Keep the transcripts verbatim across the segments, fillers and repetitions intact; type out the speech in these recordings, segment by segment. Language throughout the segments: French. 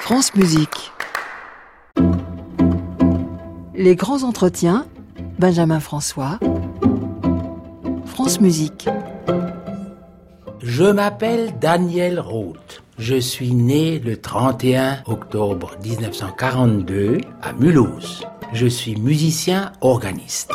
France Musique. Les grands entretiens, Benjamin François, France Musique. Je m'appelle Daniel Roth. Je suis né le trente et un octobre dix-neuf cent quarante-deux à Mulhouse. Je suis musicien organiste.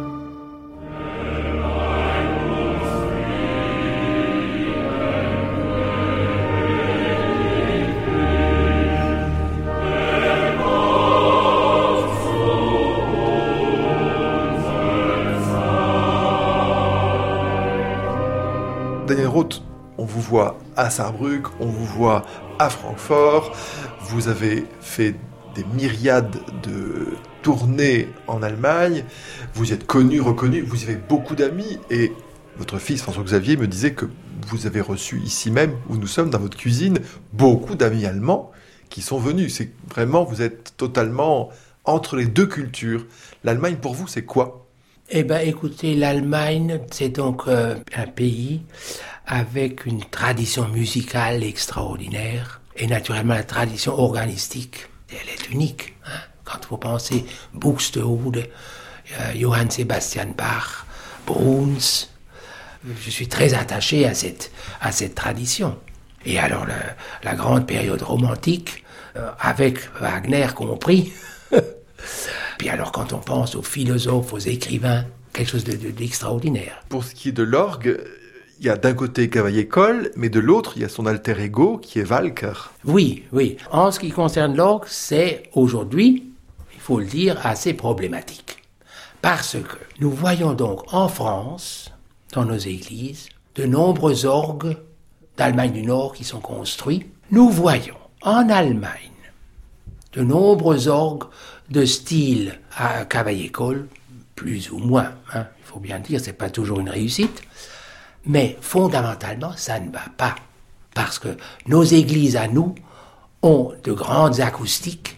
Daniel Roth, on vous voit à Saarbrück, on vous voit à Francfort, vous avez fait des myriades de tournées en Allemagne, vous êtes connu, reconnu, vous avez beaucoup d'amis, et votre fils François-Xavier me disait que vous avez reçu ici même, où nous sommes, dans votre cuisine, beaucoup d'amis allemands qui sont venus. C'est vraiment, vous êtes totalement entre les deux cultures. L'Allemagne, pour vous, c'est quoi ? Eh bien, écoutez, l'Allemagne, c'est donc euh, un pays avec une tradition musicale extraordinaire et naturellement la tradition organistique. Elle est unique. Hein? Quand vous pensez Buxtehude, euh, Johann Sebastian Bach, Bruns, je suis très attaché à cette, à cette tradition. Et alors, la, la grande période romantique, euh, avec Wagner compris, puis alors, quand on pense aux philosophes, aux écrivains, quelque chose de, de, d'extraordinaire. Pour ce qui est de l'orgue, il y a d'un côté Cavaillé-Coll, mais de l'autre, il y a son alter ego qui est Walker. Oui, oui. En ce qui concerne l'orgue, c'est aujourd'hui, il faut le dire, assez problématique. Parce que nous voyons donc en France, dans nos églises, de nombreux orgues d'Allemagne du Nord qui sont construits. Nous voyons en Allemagne de nombreux orgues de style à Cavaillé-Coll, plus ou moins, hein, il faut bien dire, c'est pas toujours une réussite, mais fondamentalement, ça ne va pas, parce que nos églises à nous ont de grandes acoustiques,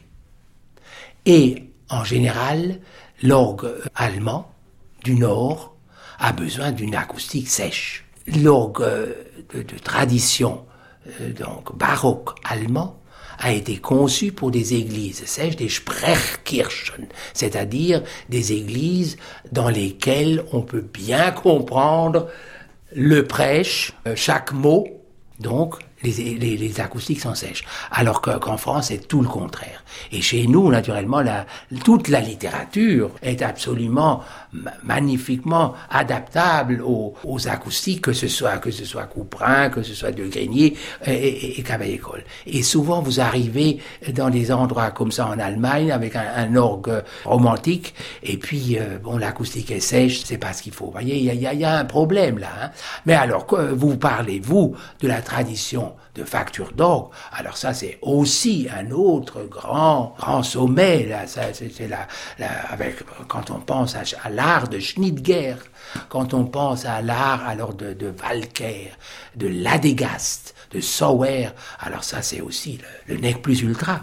et en général, l'orgue allemand du Nord a besoin d'une acoustique sèche. L'orgue de, de tradition, euh, donc baroque allemand, a été conçu pour des églises sèches, des Sprechkirchen, c'est-à-dire des églises dans lesquelles on peut bien comprendre le prêche, chaque mot, donc les, les, les acoustiques sont sèches. Alors que, qu'en France, c'est tout le contraire. Et chez nous, naturellement, la, toute la littérature est absolument ma- magnifiquement adaptable aux, aux acoustiques, que ce soit que ce soit Couperin, que ce soit De Grenier et, et, et Cavaillé-Coll. Et souvent, vous arrivez dans des endroits comme ça en Allemagne avec un, un orgue romantique, et puis euh, bon, l'acoustique est sèche, c'est pas ce qu'il faut. Vous voyez, il y a, y, a, y a un problème là. Hein. Mais alors, que vous parlez vous de la tradition de facture d'orgue, alors ça c'est aussi un autre grand grand sommet là, ça, c'est, c'est la, la, avec quand on pense à, à l'art de Schnitger, quand on pense à l'art alors de, de Walker, de Ladegast, de Sauer, alors ça c'est aussi le, le nec plus ultra.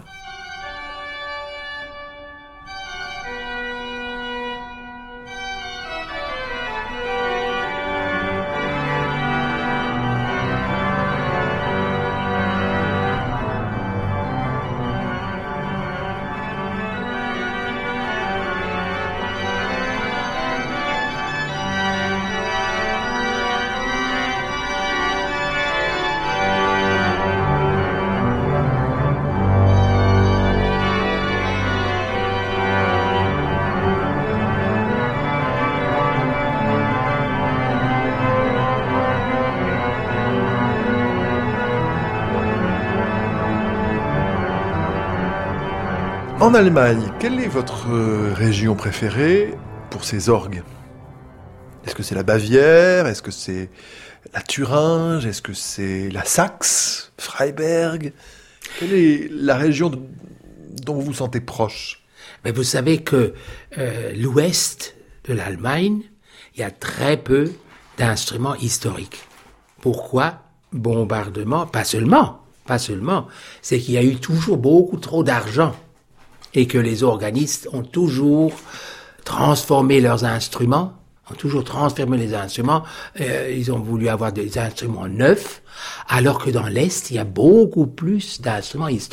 En Allemagne, quelle est votre région préférée pour ces orgues ? Est-ce que c'est la Bavière ? Est-ce que c'est la Thuringe ? Est-ce que c'est la Saxe ? Freiberg ? Quelle est la région de, dont vous vous sentez proche ? Mais vous savez que euh, l'ouest de l'Allemagne, il y a très peu d'instruments historiques. Pourquoi ? Bombardement, pas seulement, pas seulement, c'est qu'il y a eu toujours beaucoup trop d'argent et que les organistes ont toujours transformé leurs instruments, ont toujours transformé les instruments, euh, ils ont voulu avoir des instruments neufs, alors que dans l'Est, il y a beaucoup plus d'instruments historiques.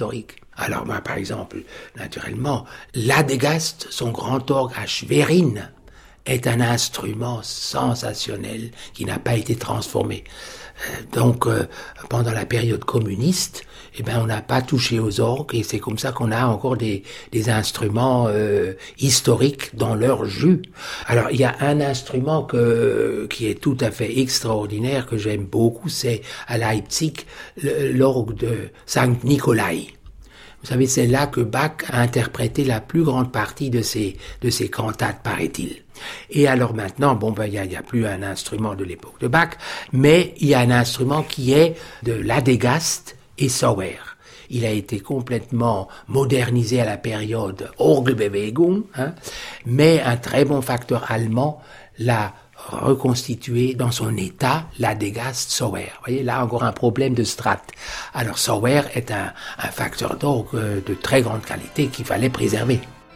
Alors moi, par exemple, naturellement, l'Adegast, son grand orgue à Schwerin, est un instrument sensationnel qui n'a pas été transformé. Euh, donc, euh, pendant la période communiste, eh ben, on n'a pas touché aux orgues et c'est comme ça qu'on a encore des, des instruments euh, historiques dans leur jus. Alors, il y a un instrument que, qui est tout à fait extraordinaire, que j'aime beaucoup, c'est à Leipzig, le, l'orgue de Sankt Nikolai. Vous savez, c'est là que Bach a interprété la plus grande partie de ses, de ses cantates, paraît-il. Et alors maintenant, bon, ben, il y a, y a plus un instrument de l'époque de Bach, mais il y a un instrument qui est de l'Adegast et Sauer. Il a été complètement modernisé à la période Orgelbewegung, hein, mais un très bon facteur allemand l'a reconstitué dans son état, l'Adegast Sauer. Vous voyez, là encore un problème de strat. Alors Sauer est un, un facteur d'orgue de très grande qualité qu'il fallait préserver.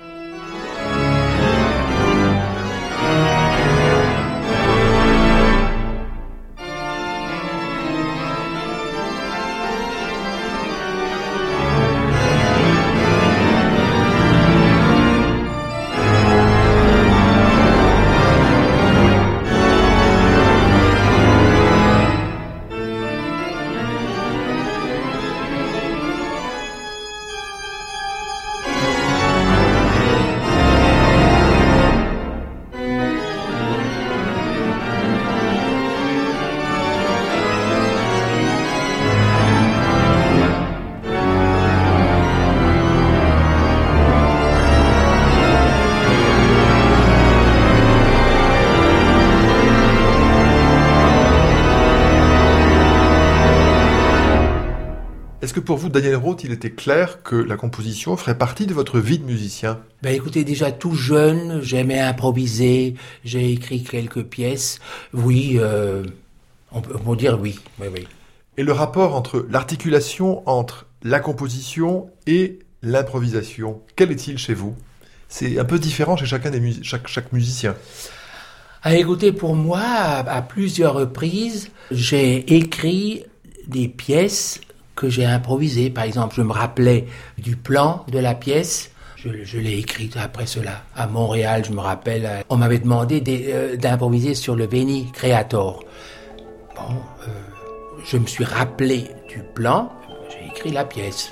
Est-ce que pour vous, Daniel Roth, il était clair que la composition ferait partie de votre vie de musicien ? Ben écoutez, déjà tout jeune, j'aimais improviser, j'ai écrit quelques pièces. Oui, euh, on peut on peut dire oui, oui, oui. Et le rapport entre l'articulation entre la composition et l'improvisation, quel est-il chez vous ? C'est un peu différent chez chacun des mus- chaque, chaque musicien. Ah, écoutez, pour moi, à, à plusieurs reprises, j'ai écrit des pièces que j'ai improvisées. Par exemple, je me rappelais du plan de la pièce. Je, je l'ai écrite après cela. À Montréal, je me rappelle, on m'avait demandé des, euh, d'improviser sur le Veni Creator. Bon, euh, je me suis rappelé du plan, j'ai écrit la pièce.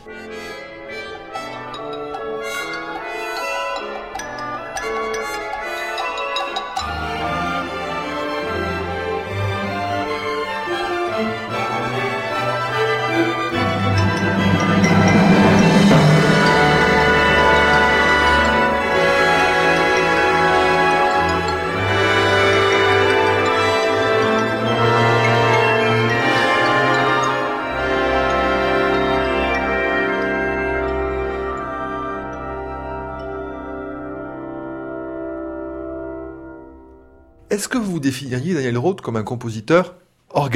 Est-ce que vous vous définiriez, Daniel Roth, comme un compositeur organiste ?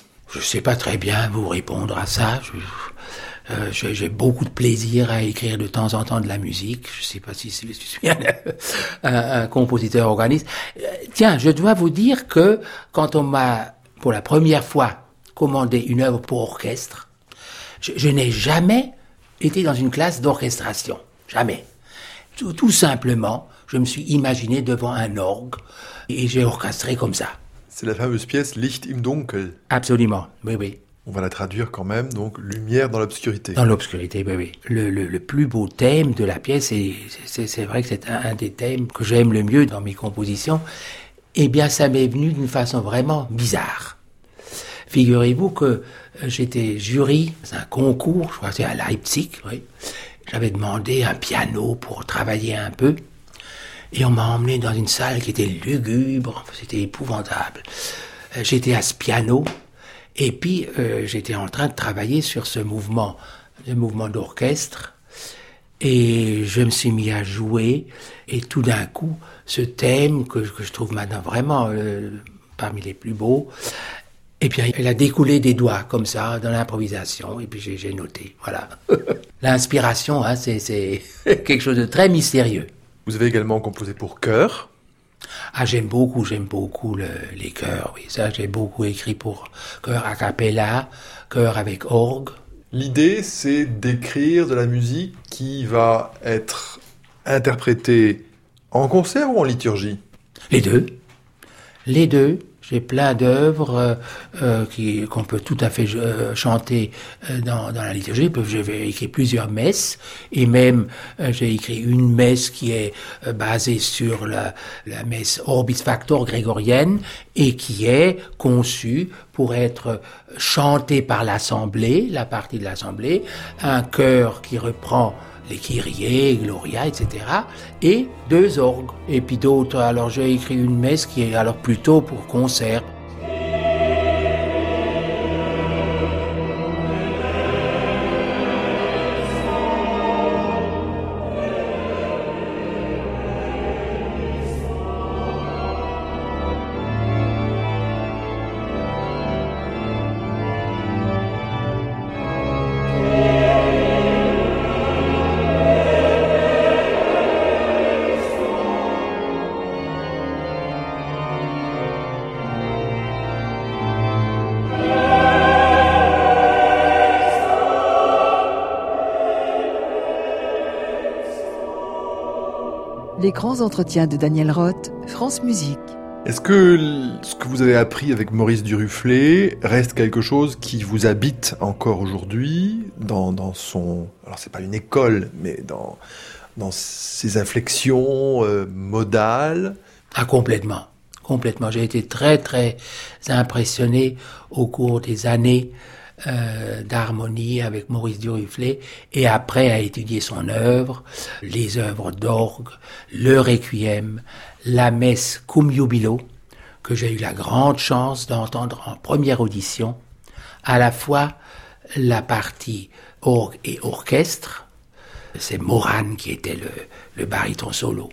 Je ne sais pas très bien vous répondre à ça. Je, euh, j'ai, j'ai beaucoup de plaisir à écrire de temps en temps de la musique. Je ne sais pas si je suis un, un, un compositeur organiste. Euh, tiens, je dois vous dire que quand on m'a, pour la première fois, commandé une œuvre pour orchestre, je, je n'ai jamais été dans une classe d'orchestration. Jamais. Tout, tout simplement, je me suis imaginé devant un orgue et j'ai orchestré comme ça. C'est la fameuse pièce Licht im Dunkel. Absolument, oui, oui. On va la traduire quand même, donc lumière dans l'obscurité. Dans l'obscurité, oui, oui. Le, le, le plus beau thème de la pièce, et c'est, c'est vrai que c'est un, un des thèmes que j'aime le mieux dans mes compositions, eh bien, ça m'est venu d'une façon vraiment bizarre. Figurez-vous que j'étais jury dans un concours, je crois que c'est à Leipzig, oui. J'avais demandé un piano pour travailler un peu. Et on m'a emmené dans une salle qui était lugubre, c'était épouvantable. Euh, j'étais à ce piano, et puis euh, j'étais en train de travailler sur ce mouvement, ce mouvement d'orchestre, et je me suis mis à jouer, et tout d'un coup, ce thème que, que je trouve maintenant vraiment euh, parmi les plus beaux, et puis il a découlé des doigts, comme ça, dans l'improvisation, et puis j'ai, j'ai noté, voilà. L'inspiration, hein, c'est, c'est quelque chose de très mystérieux. Vous avez également composé pour chœur. Ah, j'aime beaucoup, j'aime beaucoup le, les chœurs, oui. Ça, j'ai beaucoup écrit pour chœur a cappella, chœur avec orgue. L'idée, c'est d'écrire de la musique qui va être interprétée en concert ou en liturgie? Les deux. Les deux. J'ai plein d'œuvres euh, euh, qui, qu'on peut tout à fait euh, chanter euh, dans, dans la liturgie. J'ai écrit plusieurs messes et même euh, j'ai écrit une messe qui est euh, basée sur la, la messe Orbis Factor grégorienne et qui est conçue pour être chantée par l'assemblée, la partie de l'assemblée, un chœur qui reprend les Kyrie, Gloria, et cetera, et deux orgues. Et puis d'autres, alors j'ai écrit une messe qui est alors plutôt pour concert. Les grands entretiens de Daniel Roth, France Musique. Est-ce que ce que vous avez appris avec Maurice Duruflé reste quelque chose qui vous habite encore aujourd'hui dans, dans son... Alors c'est pas une école, mais dans, dans ses inflexions euh, modales? Ah, complètement. Complètement. J'ai été très, très impressionné au cours des années Euh, d'harmonie avec Maurice Duruflé et après à étudier son œuvre, les œuvres d'orgue, le requiem, la messe Cum Jubilo, que j'ai eu la grande chance d'entendre en première audition, à la fois la partie orgue et orchestre, c'est Moran qui était le, le baryton solo,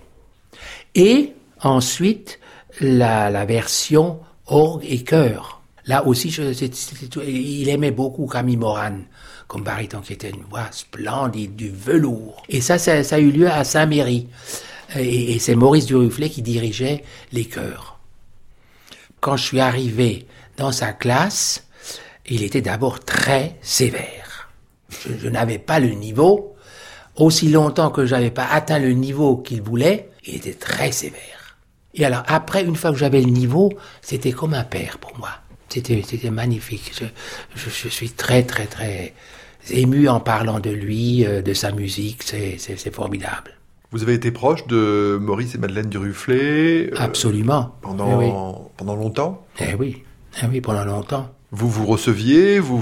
et ensuite la, la version orgue et chœur. Là aussi, je, c'est, c'est, il aimait beaucoup Camille Moran, comme baryton, qui était une voix splendide, du velours. Et ça, ça, ça a eu lieu à Saint-Méry. Et, et c'est Maurice Duruflé qui dirigeait les chœurs. Quand je suis arrivé dans sa classe, il était d'abord très sévère. Je, je n'avais pas le niveau. Aussi longtemps que je n'avais pas atteint le niveau qu'il voulait, il était très sévère. Et alors, après, une fois que j'avais le niveau, c'était comme un père pour moi. C'était, c'était magnifique. Je, je, je suis très, très, très ému en parlant de lui, euh, de sa musique. C'est, c'est, c'est formidable. Vous avez été proche de Maurice et Madeleine Duruflé euh, Absolument. Pendant, eh oui. pendant longtemps? Eh oui, eh oui, pendant longtemps. Vous vous receviez, vous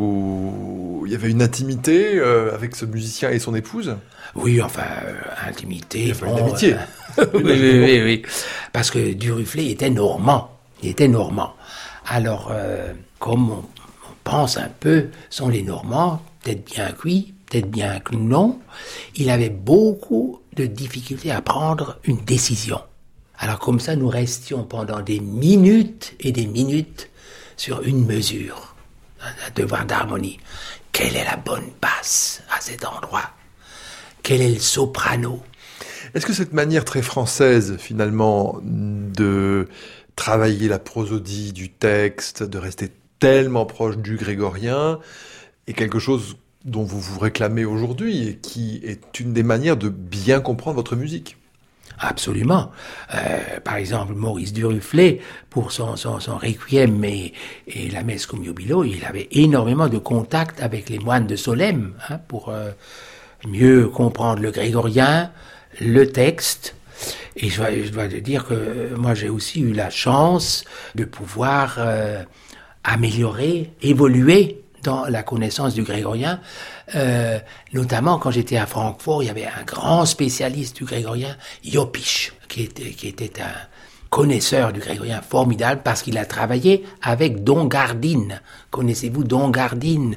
vous... il y avait une intimité euh, avec ce musicien et son épouse? Oui, enfin, euh, intimité. Il y avait bon, une amitié. Euh, oui, oui, oui, oui. Parce que Duruflé était normand. Il était normand. Alors, euh, comme on, on pense un peu, sont les Normands, peut-être bien que oui, peut-être bien que non, il avait beaucoup de difficultés à prendre une décision. Alors comme ça, nous restions pendant des minutes et des minutes sur une mesure, un devoir d'harmonie. Quelle est la bonne basse à cet endroit? Quel est le soprano? Est-ce que cette manière très française, finalement, de travailler la prosodie du texte, de rester tellement proche du grégorien, est quelque chose dont vous vous réclamez aujourd'hui et qui est une des manières de bien comprendre votre musique? Absolument. Euh, par exemple, Maurice Duruflé, pour son, son, son requiem et, et la messe Cum Jubilo, il avait énormément de contact avec les moines de Solesmes, hein, pour euh, mieux comprendre le grégorien, le texte. Et je dois, je dois te dire que moi j'ai aussi eu la chance de pouvoir euh, améliorer, évoluer dans la connaissance du grégorien, euh, notamment quand j'étais à Francfort, il y avait un grand spécialiste du grégorien, Jopisch, qui était, qui était un connaisseur du grégorien formidable parce qu'il a travaillé avec Don Gardine. Connaissez-vous Don Gardine,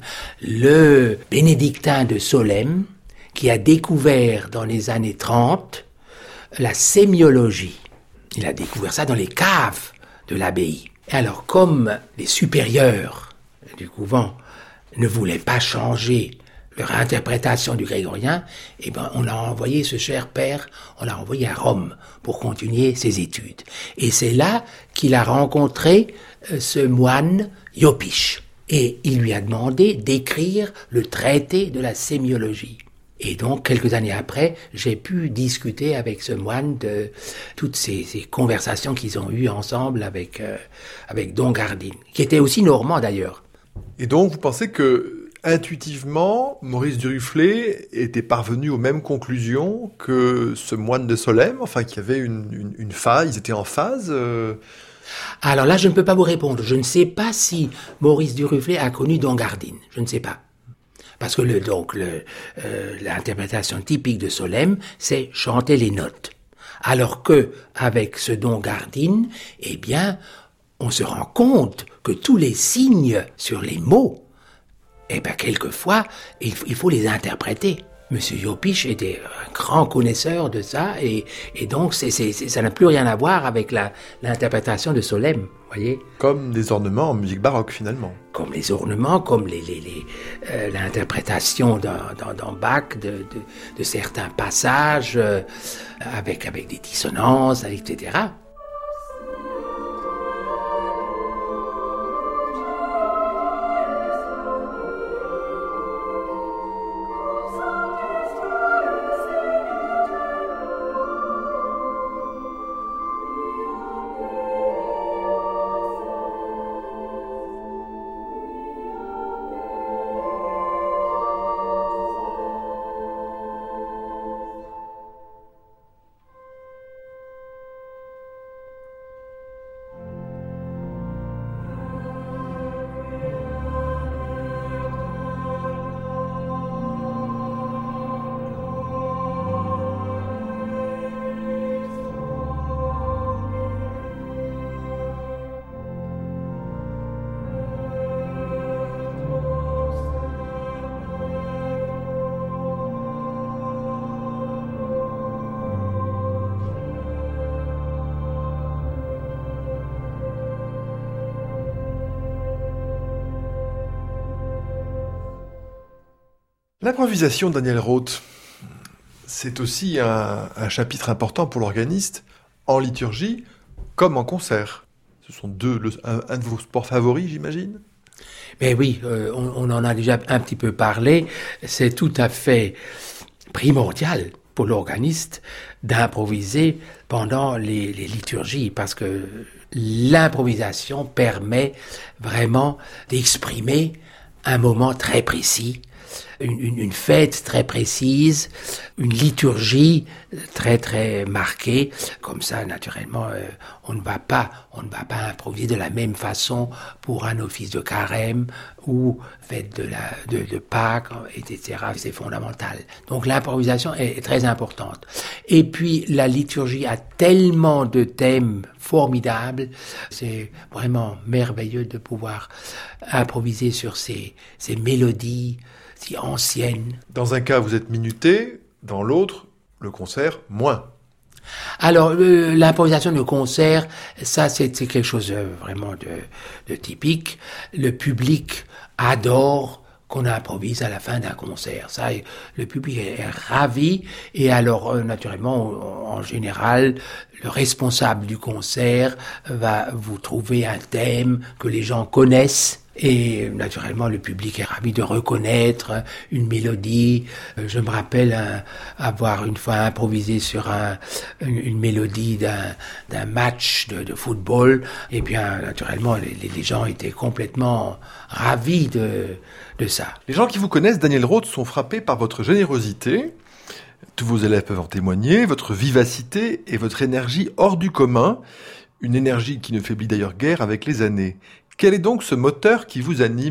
le bénédictin de Solesmes, qui a découvert dans les années trente la sémiologie. Il a découvert ça dans les caves de l'abbaye. Et alors, comme les supérieurs du couvent ne voulaient pas changer leur interprétation du grégorien, eh ben, on a envoyé ce cher père, on l'a envoyé à Rome pour continuer ses études. Et c'est là qu'il a rencontré euh, ce moine Jopisch. Et il lui a demandé d'écrire le traité de la sémiologie. Et donc, quelques années après, j'ai pu discuter avec ce moine de toutes ces, ces conversations qu'ils ont eues ensemble avec, euh, avec Don Gardine, qui était aussi normand d'ailleurs. Et donc, vous pensez que, intuitivement, Maurice Duruflé était parvenu aux mêmes conclusions que ce moine de Solesmes, enfin, qu'il y avait une, une, une phase, ils étaient en phase euh... Alors là, je ne peux pas vous répondre. Je ne sais pas si Maurice Duruflé a connu Don Gardine. Je ne sais pas. Parce que le, donc le, euh, l'interprétation typique de Solesmes, c'est chanter les notes. Alors que avec ce Don Gardine, eh bien, on se rend compte que tous les signes sur les mots, eh bien, quelquefois, il, il faut les interpréter. Monsieur Jopiche était un grand connaisseur de ça, et, et donc c'est, c'est, c'est, ça n'a plus rien à voir avec la, l'interprétation de Solesmes, voyez. Comme des ornements en musique baroque, finalement. Comme les ornements, comme les, les, les, euh, l'interprétation dans, dans, dans Bach de, de, de certains passages, euh, avec, avec des dissonances, et cetera. L'improvisation, Daniel Roth, c'est aussi un, un chapitre important pour l'organiste, en liturgie comme en concert. Ce sont deux, le, un, un de vos sports favoris, j'imagine ? Mais oui, euh, on, on en a déjà un petit peu parlé. C'est tout à fait primordial pour l'organiste d'improviser pendant les, les liturgies, parce que l'improvisation permet vraiment d'exprimer un moment très précis, une, une, une fête très précise, une liturgie très très marquée. Comme ça, naturellement, euh, on ne va pas, on ne va pas improviser de la même façon pour un office de carême ou fête de la de, de Pâques, et cetera. C'est fondamental. Donc l'improvisation est, est très importante. Et puis la liturgie a tellement de thèmes formidables, c'est vraiment merveilleux de pouvoir improviser sur ces ces mélodies si anciennes. Dans un cas, vous êtes minuté, dans l'autre, le concert, moins. Alors, euh, l'improvisation de concert, ça, c'est, c'est quelque chose euh, vraiment de, de typique. Le public adore qu'on improvise à la fin d'un concert. Ça, le public est, est ravi. Et alors, euh, naturellement, en, en général, le responsable du concert va vous trouver un thème que les gens connaissent. Et naturellement, le public est ravi de reconnaître une mélodie. Je me rappelle un, avoir une fois improvisé sur un, une, une mélodie d'un, d'un match de, de football. Et bien, naturellement, les, les gens étaient complètement ravis de, de ça. Les gens qui vous connaissent, Daniel Roth, sont frappés par votre générosité. Tous vos élèves peuvent en témoigner. Votre vivacité et votre énergie hors du commun. Une énergie qui ne faiblit d'ailleurs guère avec les années. Quel est donc ce moteur qui vous anime ?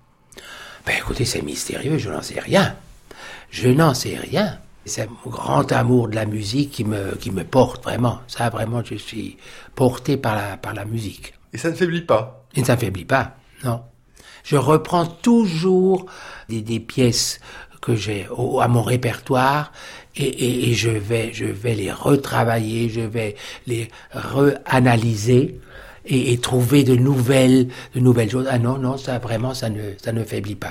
Ben écoutez, c'est mystérieux, je n'en sais rien. Je n'en sais rien. C'est mon grand amour de la musique qui me, qui me porte, vraiment. Ça, vraiment, je suis porté par la, par la musique. Et ça ne faiblit pas ? Et ça ne faiblit pas, non. Je reprends toujours des, des pièces que j'ai au, à mon répertoire et, et, et je vais, je vais les retravailler, je vais les reanalyser. Et, et trouver de nouvelles, de nouvelles choses. Ah non, non, ça vraiment, ça ne, ça ne faiblit pas.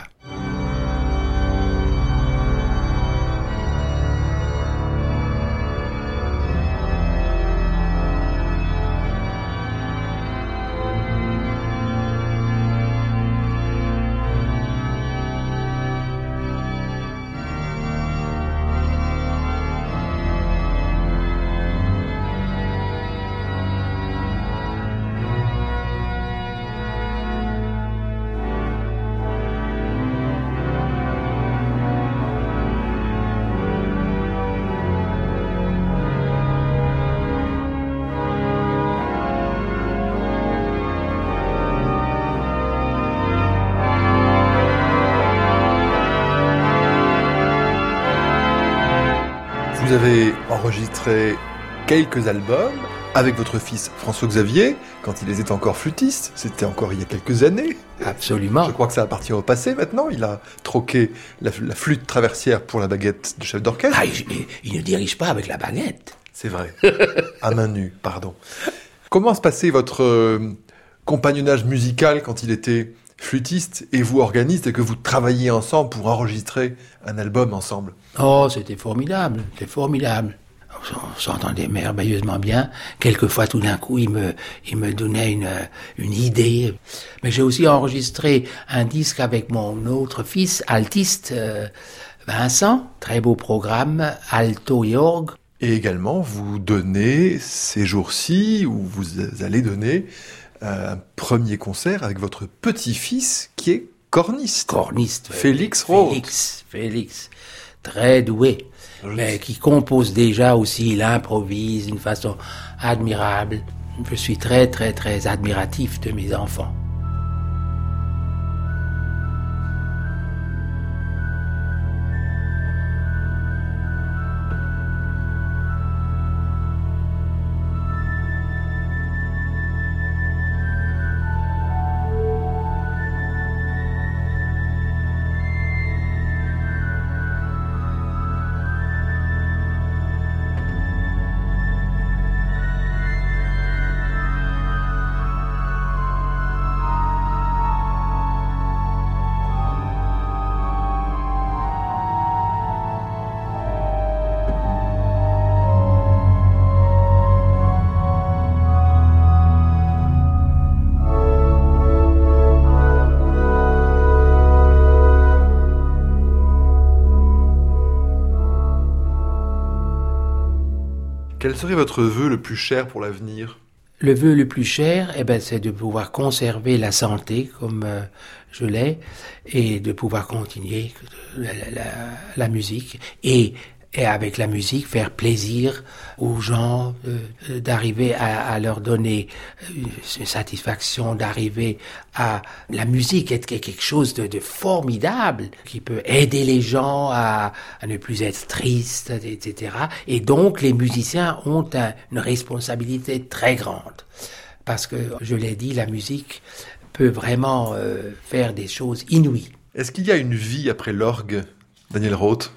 Vous avez enregistré quelques albums avec votre fils François-Xavier, quand il était encore flûtiste, c'était encore il y a quelques années. Absolument. Je crois que ça appartient au passé maintenant, il a troqué la, la flûte traversière pour la baguette de chef d'orchestre. Ah, il, il ne dirige pas avec la baguette. C'est vrai, à main nue, pardon. Comment se passait votre euh, compagnonnage musical quand il était flûtiste et vous organiste et que vous travailliez ensemble pour enregistrer un album ensemble? Oh, c'était formidable, c'était formidable. On s'entendait merveilleusement bien. Quelquefois, tout d'un coup, il me, il me donnait une, une idée. Mais j'ai aussi enregistré un disque avec mon autre fils, altiste, euh, Vincent. Très beau programme, alto et orgue. Et également, vous donnez ces jours-ci, ou vous allez donner un premier concert avec votre petit-fils qui est corniste. Corniste. Félix Roth. Félix, Félix. Très doué. Mais qui compose déjà aussi, il improvise d'une façon admirable. Je suis très, très, très admiratif de mes enfants. Quel serait votre vœu le plus cher pour l'avenir? Le vœu le plus cher, eh ben, c'est de pouvoir conserver la santé comme euh, je l'ai et de pouvoir continuer la, la, la, la musique et, et avec la musique faire plaisir aux gens, euh, d'arriver à, à leur donner une satisfaction, d'arriver à... La musique est quelque chose de, de formidable qui peut aider les gens à, à ne plus être tristes, et cetera. Et donc les musiciens ont un, une responsabilité très grande. Parce que, je l'ai dit, la musique peut vraiment euh, faire des choses inouïes. Est-ce qu'il y a une vie après l'orgue, Daniel Roth?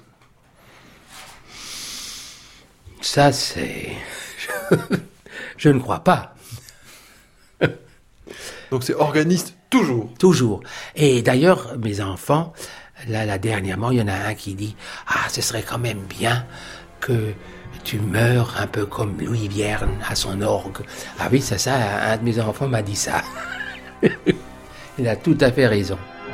Ça, c'est... je ne crois pas. Donc c'est organiste toujours? Toujours. Et d'ailleurs, mes enfants, là, là, dernièrement, il y en a un qui dit « Ah, ce serait quand même bien que... tu meurs un peu comme Louis Vierne à son orgue. » Ah oui, c'est ça, un de mes enfants m'a dit ça. Il a tout à fait raison.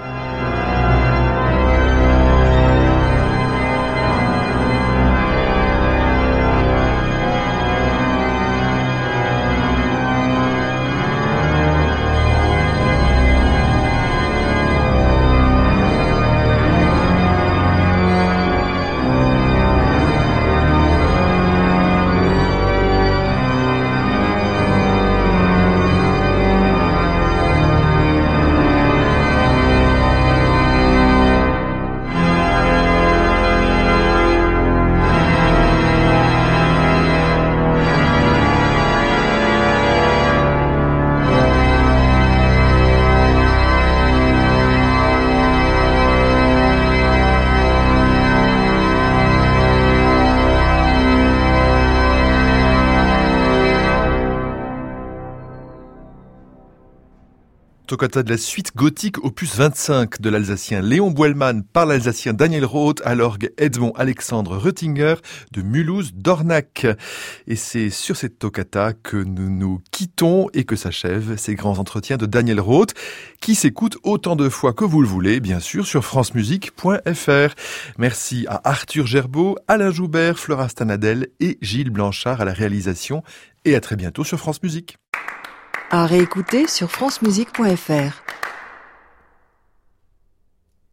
Toccata de la suite gothique opus vingt-cinq de l'Alsacien Léon Boelmann par l'Alsacien Daniel Roth à l'orgue Edmond Alexandre Röttinger de Mulhouse-Dornach. Et c'est sur cette toccata que nous nous quittons et que s'achèvent ces grands entretiens de Daniel Roth qui s'écoutent autant de fois que vous le voulez, bien sûr, sur france musique point f r. Merci à Arthur Gerbeau, Alain Joubert, Flora Stanadel et Gilles Blanchard à la réalisation et à très bientôt sur France Musique. À réécouter sur france musique point f r.